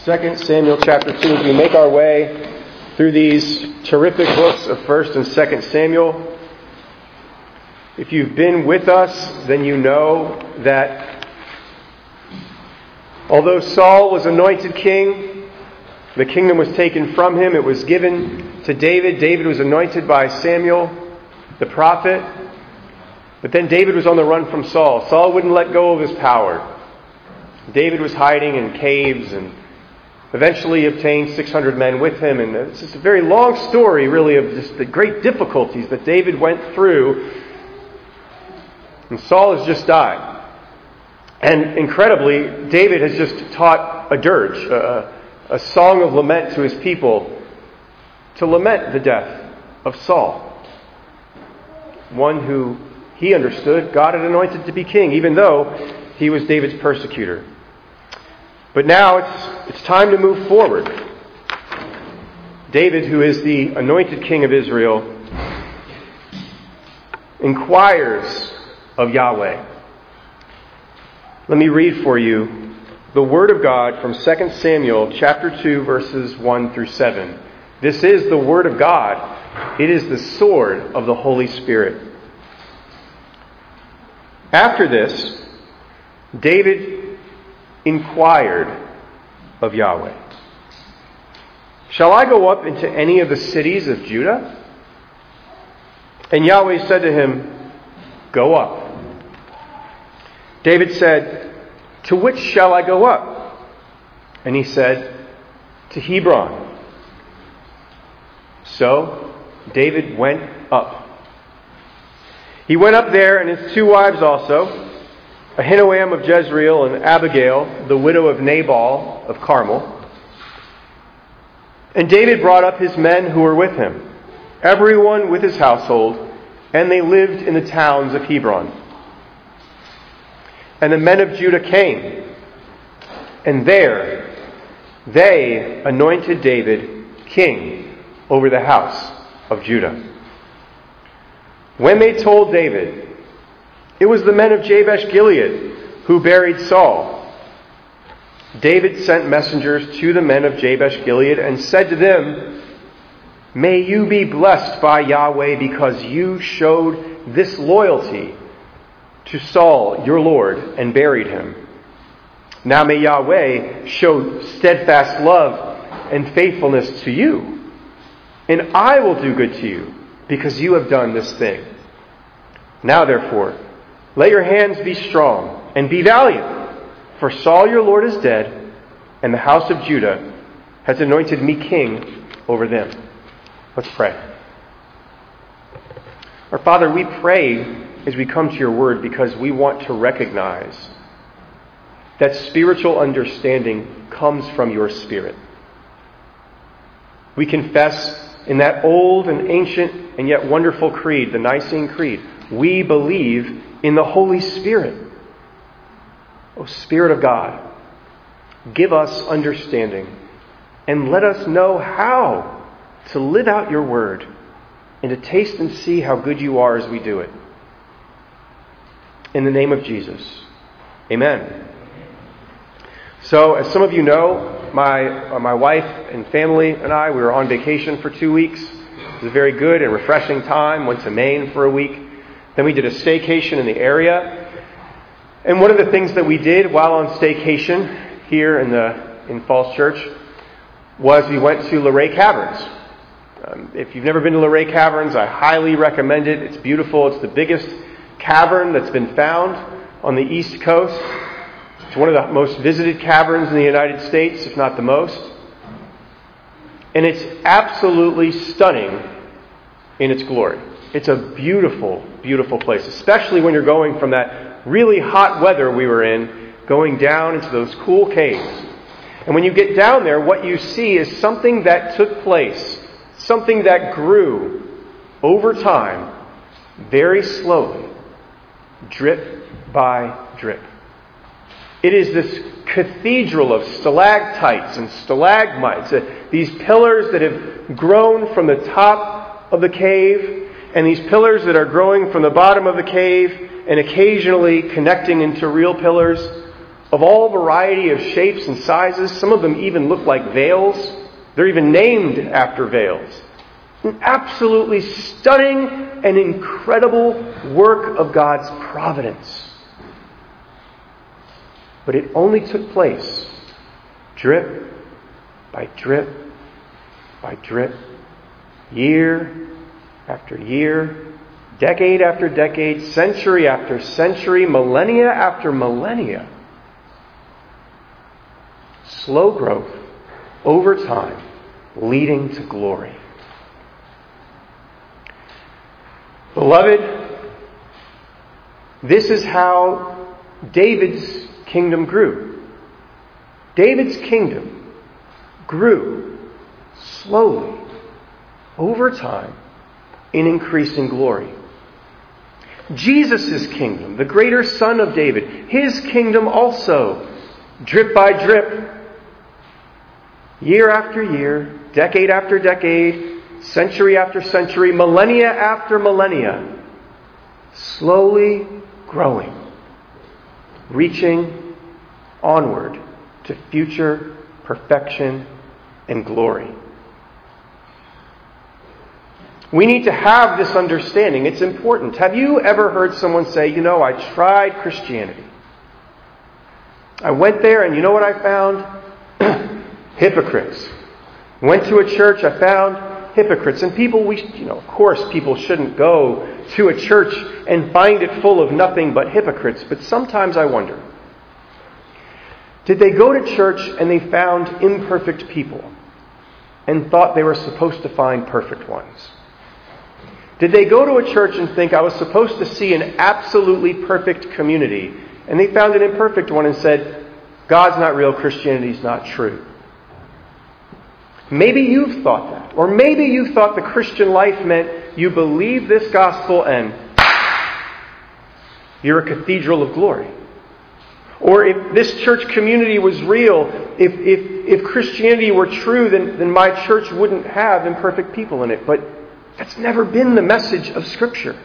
2 Samuel chapter 2, as we make our way through these terrific books of 1 and 2 Samuel. If you've been with us, then you know that although Saul was anointed king, the kingdom was taken from him. It was given to David. David was anointed by Samuel, the prophet. But then David was on the run from Saul. Saul wouldn't let go of his power. David was hiding in caves and eventually obtained 600 men with him. And it's just a very long story, really, of just the great difficulties that David went through. And Saul has just died. And incredibly, David has just taught a dirge, a song of lament to his people, to lament the death of Saul, one who he understood God had anointed to be king, even though he was David's persecutor. But now it's time to move forward. David, who is the anointed king of Israel, inquires of Yahweh. Let me read for you the Word of God from 2 Samuel chapter 2, verses 1 through 7. This is the Word of God. It is the sword of the Holy Spirit. After this, David inquired of Yahweh, "Shall I go up into any of the cities of Judah?" And Yahweh said to him, "Go up." David said, "To which shall I go up?" And he said, "To Hebron." So David went up. He went up there, and his two wives also, Ahinoam of Jezreel and Abigail, the widow of Nabal of Carmel. And David brought up his men who were with him, everyone with his household, and they lived in the towns of Hebron. And the men of Judah came, and there they anointed David king over the house of Judah. When they told David, it was the men of Jabesh Gilead who buried Saul, David sent messengers to the men of Jabesh Gilead and said to them, "May you be blessed by Yahweh because you showed this loyalty to Saul your Lord and buried him. Now may Yahweh show steadfast love and faithfulness to you, and I will do good to you because you have done this thing. Now therefore, let your hands be strong and be valiant, for Saul your Lord is dead, and the house of Judah has anointed me king over them." Let's pray. Our Father, we pray as we come to your word because we want to recognize that spiritual understanding comes from your Spirit. We confess in that old and ancient and yet wonderful creed, the Nicene Creed, we believe in the Holy Spirit. O Spirit of God, give us understanding and let us know how to live out your word and to taste and see how good you are as we do it. In the name of Jesus, amen. So, as some of you know, my wife and family and I, we were on vacation for 2 weeks. It was a very good and refreshing time. Went to Maine for a week. Then we did a staycation in the area. And one of the things that we did while on staycation here in Falls Church was we went to Luray Caverns. If you've never been to Luray Caverns, I highly recommend it. It's beautiful. It's the biggest cavern that's been found on the East Coast. It's one of the most visited caverns in the United States, if not the most. And it's absolutely stunning in its glory. It's a beautiful, beautiful place, especially when you're going from that really hot weather we were in, going down into those cool caves. And when you get down there, what you see is something that took place, something that grew over time, very slowly, drip by drip. It is this cathedral of stalactites and stalagmites, these pillars that have grown from the top of the cave, and these pillars that are growing from the bottom of the cave and occasionally connecting into real pillars, of all variety of shapes and sizes. Some of them even look like veils. They're even named after veils. An absolutely stunning and incredible work of God's providence. But it only took place drip by drip by drip, year after year, decade after decade, century after century, millennia after millennia. Slow growth over time, leading to glory. Beloved, this is how David's kingdom grew. David's kingdom grew slowly over time in increasing glory. Jesus' kingdom, the greater Son of David, his kingdom also, drip by drip, year after year, decade after decade, century after century, millennia after millennia, slowly growing, reaching onward to future perfection and glory. We need to have this understanding. It's important. Have you ever heard someone say, I tried Christianity. I went there and you know what I found? Hypocrites. Went to a church, I found hypocrites. And people, of course people shouldn't go to a church and find it full of nothing but hypocrites. But sometimes I wonder, did they go to church and they found imperfect people and thought they were supposed to find perfect ones? Did they go to a church and think, I was supposed to see an absolutely perfect community, and they found an imperfect one and said, God's not real, Christianity's not true? Maybe you've thought that. Or maybe you thought the Christian life meant you believe this gospel and you're a cathedral of glory. Or if this church community was real, if Christianity were true, then my church wouldn't have imperfect people in it. But that's never been the message of Scripture.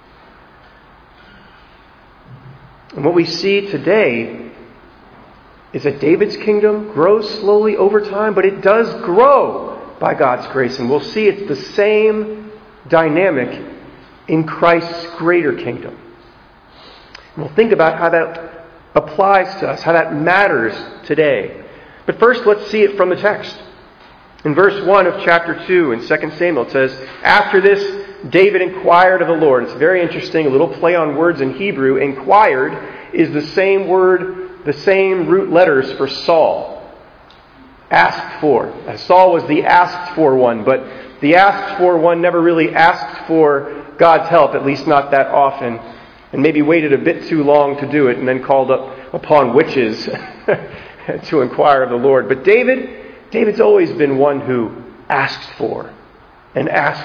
And what we see today is that David's kingdom grows slowly over time, but it does grow by God's grace. And we'll see it's the same dynamic in Christ's greater kingdom. And we'll think about how that applies to us, how that matters today. But first, let's see it from the text. In verse 1 of chapter 2 in 2 Samuel, it says, After this, David inquired of the Lord. It's very interesting, a little play on words in Hebrew. Inquired is the same word, the same root letters for Saul. Asked for. Saul was the asked for one, but the asked for one never really asked for God's help, at least not that often, and maybe waited a bit too long to do it and then called up upon witches to inquire of the Lord. But David's always been one who asked for and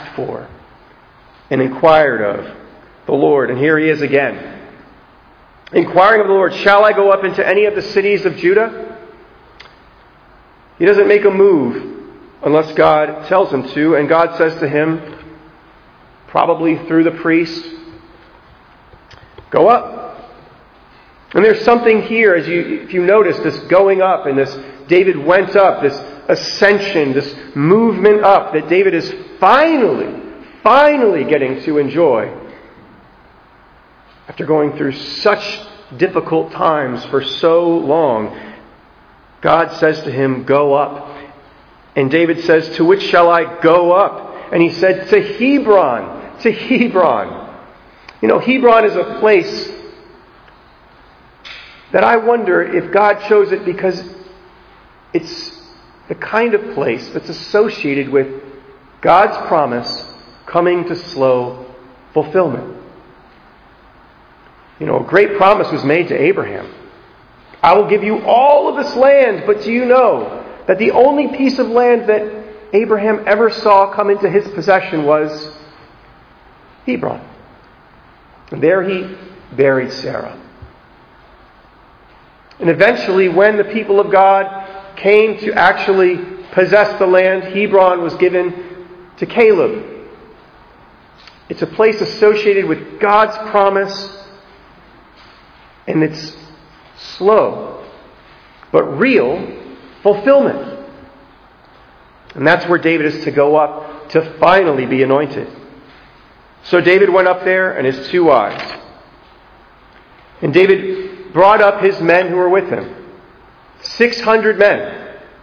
inquired of the Lord. And here he is again, inquiring of the Lord, shall I go up into any of the cities of Judah? He doesn't make a move unless God tells him to. And God says to him, probably through the priest, go up. And there's something here, if you notice, this going up and this David went up, this ascension, this movement up that David is finally getting to enjoy after going through such difficult times for so long. God says to him, go up. And David says, to which shall I go up? And he said, to Hebron. To Hebron. Hebron is a place that I wonder if God chose it because it's the kind of place that's associated with God's promise coming to slow fulfillment. A great promise was made to Abraham. I will give you all of this land, but do you know that the only piece of land that Abraham ever saw come into his possession was Hebron? And there he buried Sarah. And eventually, when the people of God came to actually possess the land, Hebron was given to Caleb. It's a place associated with God's promise, and it's slow but real fulfillment. And that's where David is to go up to finally be anointed. So David went up there and his 2 wives. And David brought up his men who were with him. 600 men.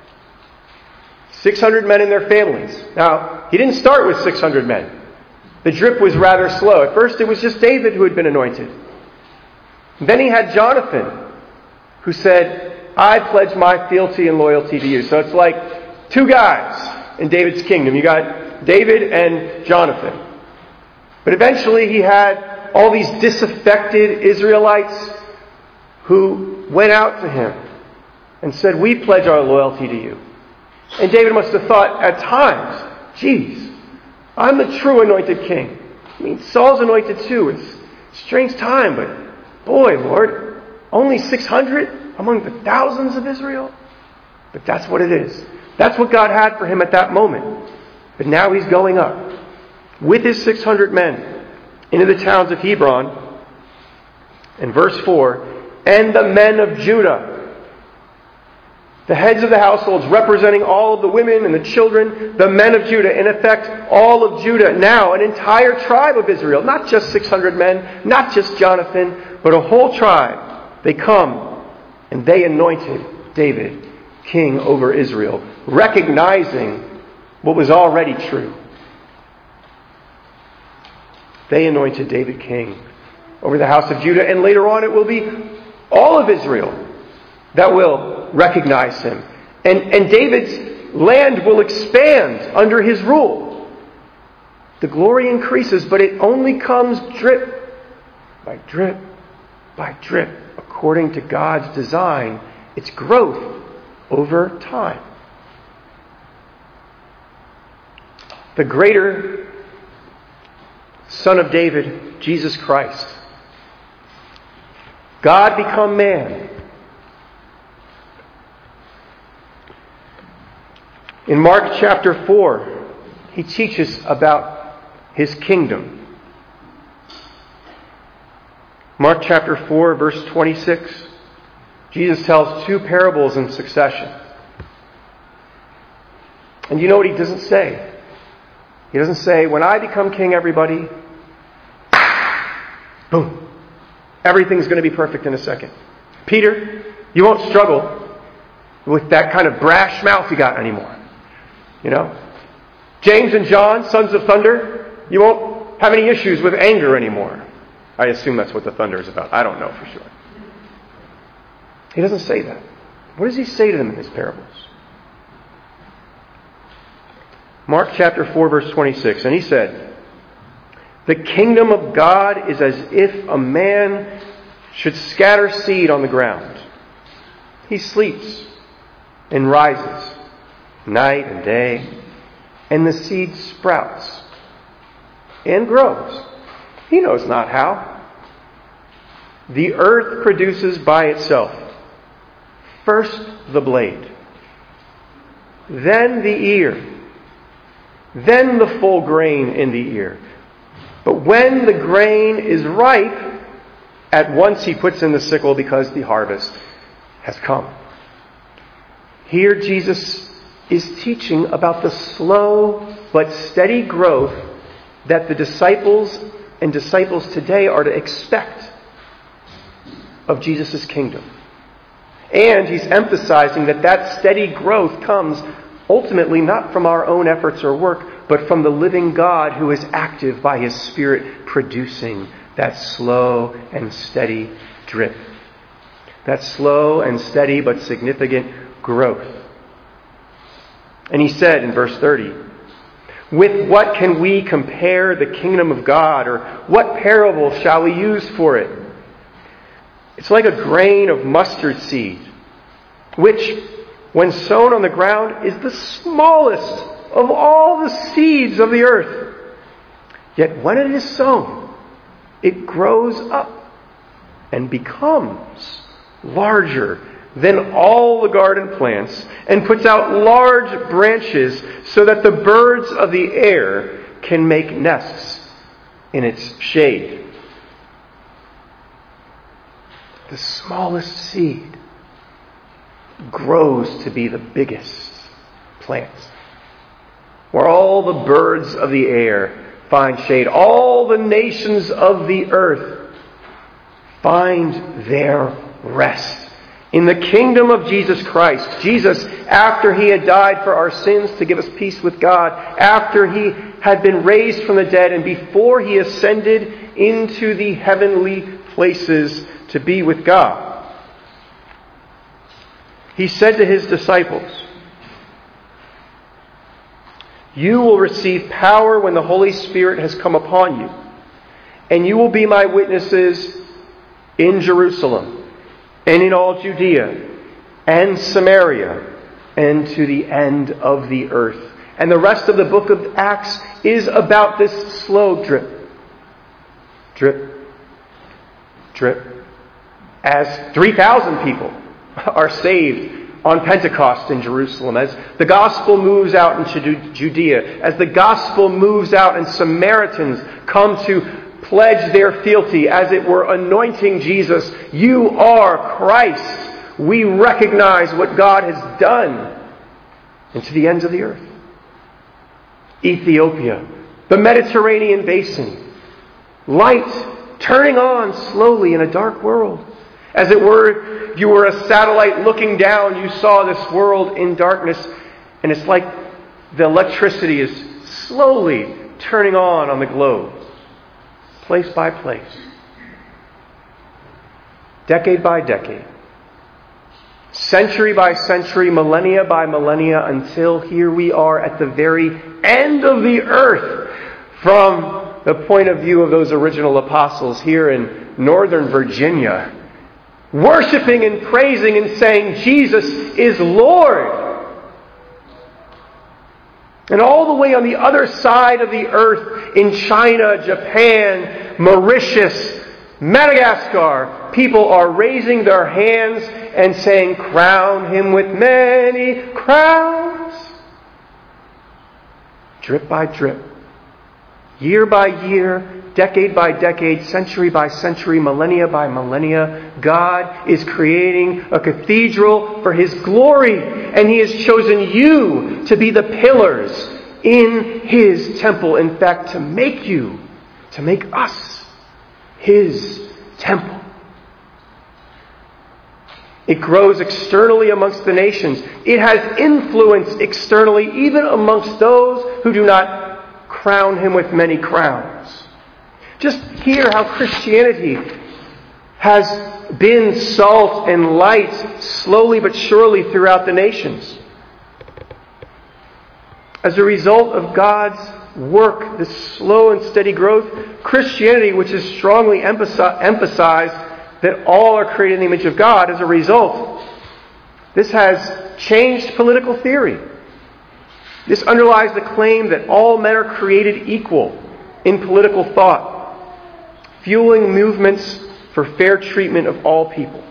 600 men and their families. Now, he didn't start with 600 men. The drip was rather slow. At first it was just David who had been anointed. And then he had Jonathan, who said, I pledge my fealty and loyalty to you. So it's like 2 guys in David's kingdom. You got David and Jonathan. But eventually he had all these disaffected Israelites who went out to him and said, we pledge our loyalty to you. And David must have thought at times, geez, I'm the true anointed king. I mean, Saul's anointed too. It's a strange time, but boy, Lord, only 600 among the thousands of Israel? But that's what it is. That's what God had for him at that moment. But now he's going up with his 600 men into the towns of Hebron. In verse 4, and the men of Judah, the heads of the households representing all of the women and the children, the men of Judah, in effect, all of Judah, now an entire tribe of Israel, not just 600 men, not just Jonathan, but a whole tribe. They come and they anointed David king over Israel, recognizing what was already true. They anointed David king over the house of Judah, and later on it will be all of Israel that will recognize him. And David's land will expand under his rule. The glory increases, but it only comes drip by drip by drip, according to God's design. It's growth over time. The greater Son of David, Jesus Christ, God become man. In Mark chapter 4, he teaches about his kingdom. Mark chapter 4, verse 26, Jesus tells 2 parables in succession. And you know what he doesn't say? He doesn't say, when I become king, everybody, boom, everything's going to be perfect in a second. Peter, you won't struggle with that kind of brash mouth you got anymore. You know? James and John, sons of thunder, you won't have any issues with anger anymore. I assume that's what the thunder is about. I don't know for sure. He doesn't say that. What does he say to them in his parables? Mark chapter 4, verse 26. And he said, the kingdom of God is as if a man should scatter seed on the ground. He sleeps and rises night and day, and the seed sprouts and grows. He knows not how. The earth produces by itself first the blade, then the ear, then the full grain in the ear. But when the grain is ripe, at once he puts in the sickle because the harvest has come. Here Jesus is teaching about the slow but steady growth that the disciples and disciples today are to expect of Jesus' kingdom. And he's emphasizing that that steady growth comes ultimately not from our own efforts or work, but from the living God who is active by his Spirit producing that slow and steady drip. That slow and steady but significant growth. And he said in verse 30, with what can we compare the kingdom of God, or what parable shall we use for it? It's like a grain of mustard seed, which, when sown on the ground, is the smallest of all the seeds of the earth. Yet when it is sown, it grows up and becomes larger than all the garden plants, and puts out large branches so that the birds of the air can make nests in its shade. The smallest seed grows to be the biggest plant, where all the birds of the air find shade, all the nations of the earth find their rest in the kingdom of Jesus Christ. Jesus, after he had died for our sins to give us peace with God, after he had been raised from the dead, and before he ascended into the heavenly places to be with God, he said to his disciples, "You will receive power when the Holy Spirit has come upon you, and you will be my witnesses in Jerusalem, and in all Judea, and Samaria, and to the end of the earth." And the rest of the book of Acts is about this slow drip, drip, drip, as 3,000 people are saved on Pentecost in Jerusalem, as the gospel moves out into Judea, as the gospel moves out and Samaritans come to pledge their fealty, as it were, anointing Jesus. "You are Christ. We recognize what God has done," and to the ends of the earth. Ethiopia, the Mediterranean basin, light turning on slowly in a dark world. As it were, if you were a satellite looking down, you saw this world in darkness, and it's like the electricity is slowly turning on the globe, place by place, decade by decade, century by century, millennia by millennia, until here we are at the very end of the earth, from the point of view of those original apostles here in Northern Virginia, worshiping and praising and saying, "Jesus is Lord." And all the way on the other side of the earth, in China, Japan, Mauritius, Madagascar, people are raising their hands and saying, "Crown him with many crowns." Drip by drip, year by year, decade by decade, century by century, millennia by millennia, God is creating a cathedral for his glory, and he has chosen you to be the pillars in his temple. In fact, to make us his temple. It grows externally amongst the nations. It has influence externally, even amongst those who do not crown him with many crowns. Just hear how Christianity has been salt and light slowly but surely throughout the nations. As a result of God's work, this slow and steady growth, Christianity, which is strongly emphasized that all are created in the image of God, as a result, this has changed political theory. This underlies the claim that all men are created equal in political thought, fueling movements for fair treatment of all people.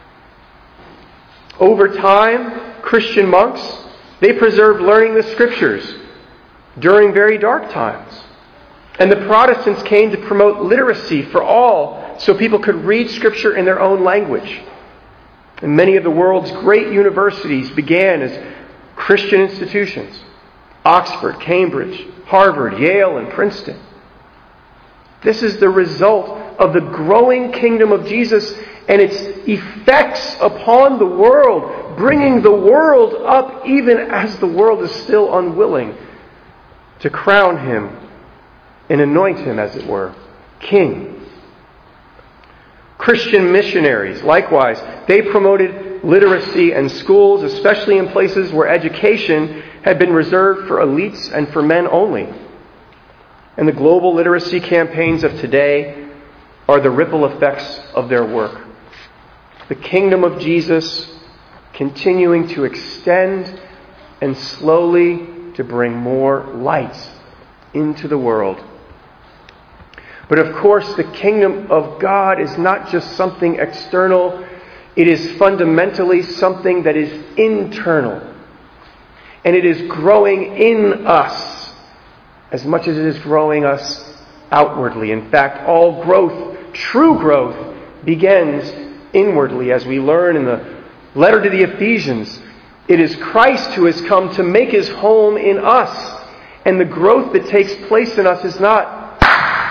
Over time, Christian monks, they preserved learning the Scriptures during very dark times. And the Protestants came to promote literacy for all so people could read Scripture in their own language. And many of the world's great universities began as Christian institutions. Oxford, Cambridge, Harvard, Yale, and Princeton. This is the result of the growing kingdom of Jesus and its effects upon the world, bringing the world up even as the world is still unwilling to crown him and anoint him, as it were, king. Christian missionaries, likewise, they promoted literacy in schools, especially in places where education had been reserved for elites and for men only. And the global literacy campaigns of today are the ripple effects of their work. The kingdom of Jesus continuing to extend and slowly to bring more light into the world. But of course, the kingdom of God is not just something external. It is fundamentally something that is internal. And it is growing in us as much as it is growing us outwardly. In fact, all growth, true growth, begins inwardly, as we learn in the letter to the Ephesians, it is Christ who has come to make his home in us. And the growth that takes place in us is not,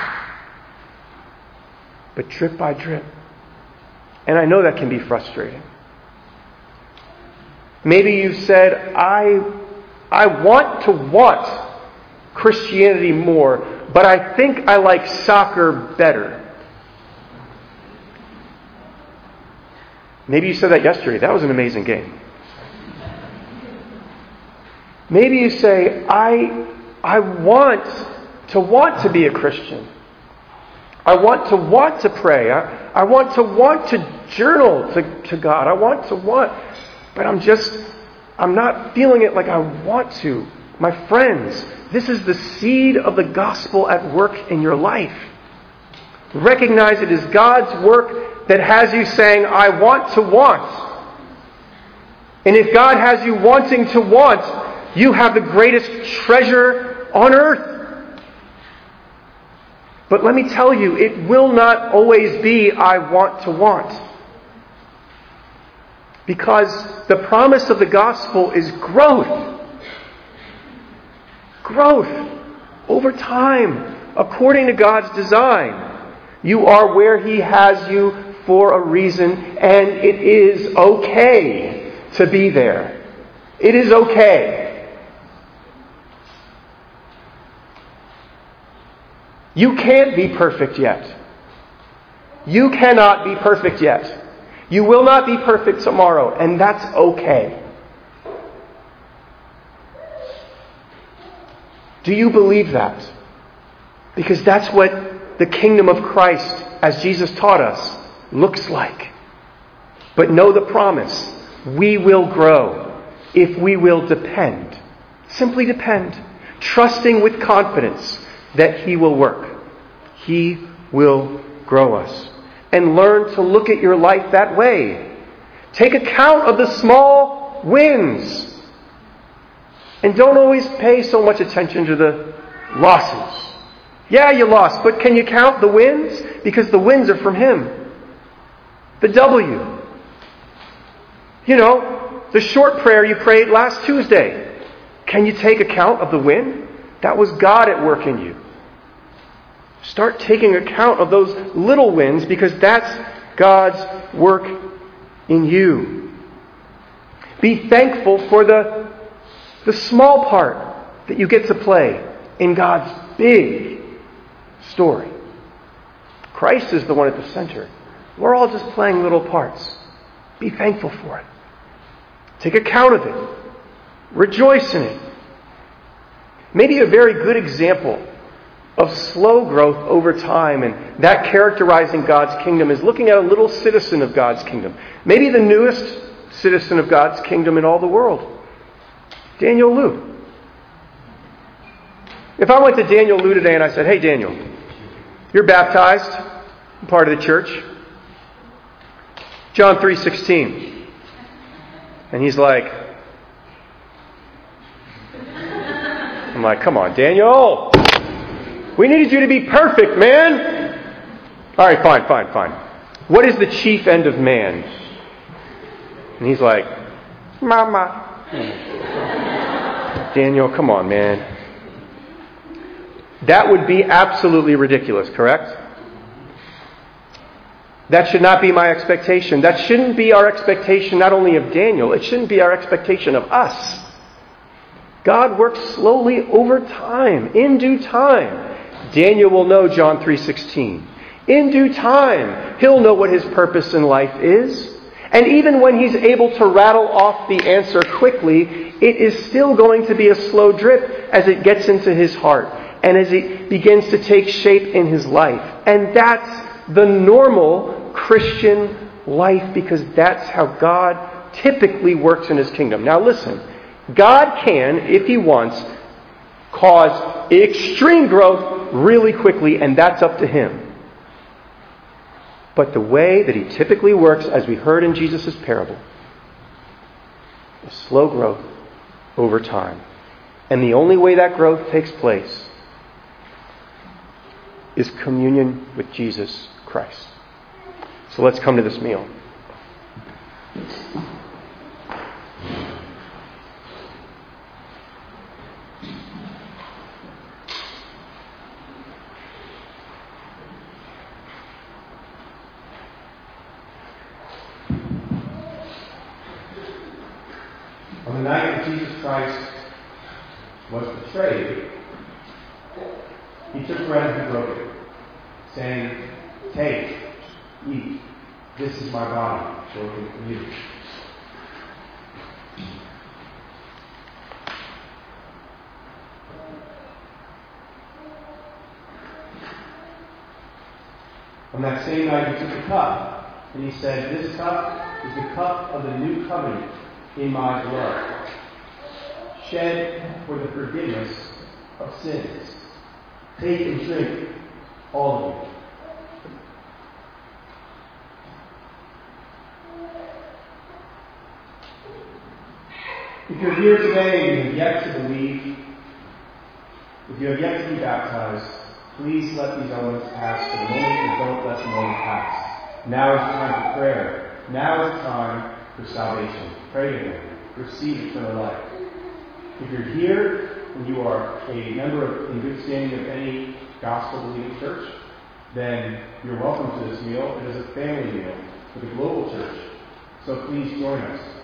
but drip by drip. And I know that can be frustrating. Maybe you've said, I want Christianity more, but I think I like soccer better. Maybe you said that yesterday. That was an amazing game. Maybe you say, I want to be a Christian. I want to pray. I want to journal to God. But I'm not feeling it like I want to. My friends, this is the seed of the gospel at work in your life. Recognize it is God's work that has you saying, I want to want. And if God has you wanting to want, you have the greatest treasure on earth. But let me tell you, it will not always be, I want to want. Because the promise of the gospel is growth. Growth over time, according to God's design. You are where He has you for a reason, and it is okay to be there. It is okay. You can't be perfect yet. You cannot be perfect yet. You will not be perfect tomorrow, and that's okay. Do you believe that? Because that's what the kingdom of Christ, as Jesus taught us, looks like. But know the promise. We will grow if we will depend. Simply depend. Trusting with confidence that He will work. He will grow us. And learn to look at your life that way. Take account of the small wins. And don't always pay so much attention to the losses. Yeah, you lost, but can you count the wins? Because the wins are from Him. The W. You know, the short prayer you prayed last Tuesday. Can you take account of the win? That was God at work in you. Start taking account of those little wins, because that's God's work in you. Be thankful for the small part that you get to play in God's big story. Christ is the one at the center. We're all just playing little parts. Be thankful for it. Take account of it. Rejoice in it. Maybe a very good example of slow growth over time, and that characterizing God's kingdom, is looking at a little citizen of God's kingdom. Maybe the newest citizen of God's kingdom in all the world. Daniel Liu. If I went to Daniel Liu today and I said, hey Daniel, you're baptized, part of the church. John 3:16. And he's like, I'm like, come on, Daniel. We needed you to be perfect, man. All right, fine. What is the chief end of man? And he's like, Mama. Daniel, come on, man. That would be absolutely ridiculous, correct? That should not be my expectation. That shouldn't be our expectation not only of Daniel, it shouldn't be our expectation of us. God works slowly over time, in due time. Daniel will know John 3:16. In due time, he'll know what his purpose in life is. And even when he's able to rattle off the answer quickly, it is still going to be a slow drip as it gets into his heart and as it begins to take shape in his life. And that's the normal Christian life, because that's how God typically works in His kingdom. Now listen, God can, if He wants, cause extreme growth really quickly, and that's up to Him. But the way that He typically works, as we heard in Jesus' parable, is slow growth over time. And the only way that growth takes place is communion with Jesus Christ. So let's come to this meal. Jesus Christ was betrayed, he took bread and he broke it, saying, "Take, eat, this is my body, broken for you." On that same night, he took a cup, and he said, "This cup is the cup of the new covenant in my blood, shed for the forgiveness of sins. Take and drink, all of you." If you're here today and you have yet to believe, if you have yet to be baptized, please let these elements pass for the moment, and don't let the moment pass. Now is the time for prayer. Now is the time for salvation. Pray to Him. Receive eternal life. If you're here and you are a member in good standing of any gospel-believing church, then you're welcome to this meal. It is a family meal for the global church. So please join us.